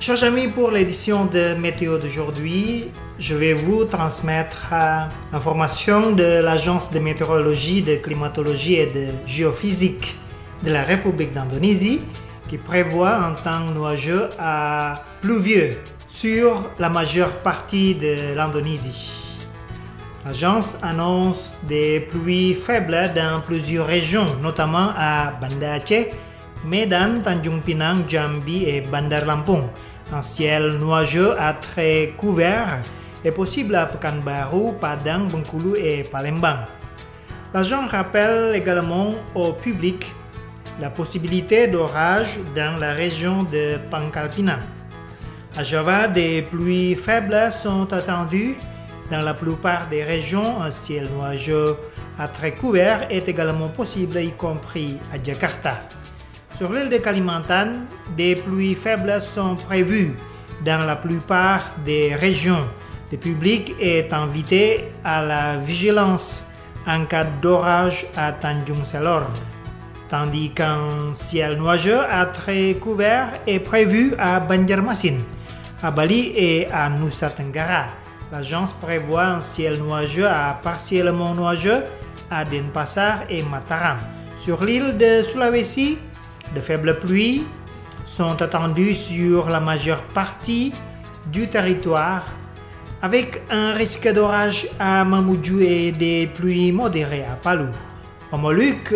Chers amis, pour l'édition de Météo d'aujourd'hui, je vais vous transmettre l'information de l'Agence de météorologie, de climatologie et de géophysique de la République d'Indonésie qui prévoit un temps nuageux à pluvieux sur la majeure partie de l'Indonésie. L'agence annonce des pluies faibles dans plusieurs régions, notamment à Banda Aceh, Medan, Tanjung Pinang, Jambi et Bandar Lampung. Un ciel nuageux à très couvert est possible à Pekanbaru, Padang, Bengkulu et Palembang. L'agence rappelle également au public la possibilité d'orage dans la région de Pangkal Pinang. À Java, des pluies faibles sont attendues dans la plupart des régions. Un ciel nuageux à très couvert est également possible, y compris à Jakarta. Sur l'île de Kalimantan, des pluies faibles sont prévues dans la plupart des régions. Le public est invité à la vigilance en cas d'orage à Tanjung Selor, tandis qu'un ciel nuageux à très couvert est prévu à Banjarmasin, à Bali et à Nusa Tenggara. L'agence prévoit un ciel nuageux à partiellement nuageux à Denpasar et Mataram. Sur l'île de Sulawesi, de faibles pluies sont attendues sur la majeure partie du territoire, avec un risque d'orage à Mamuju et des pluies modérées à Palu. Aux Moluques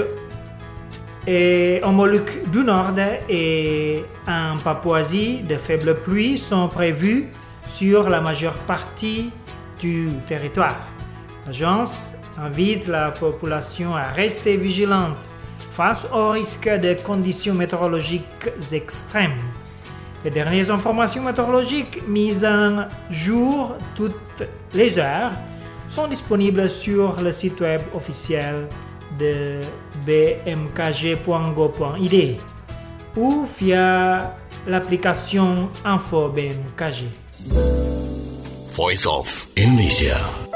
du Nord et en Papouasie, de faibles pluies sont prévues sur la majeure partie du territoire. L'agence invite la population à rester vigilante face au risque de conditions météorologiques extrêmes. Les dernières informations météorologiques mises en jour toutes les heures sont disponibles sur le site web officiel de bmkg.go.id ou via l'application Info BMKG. Voice of Indonesia.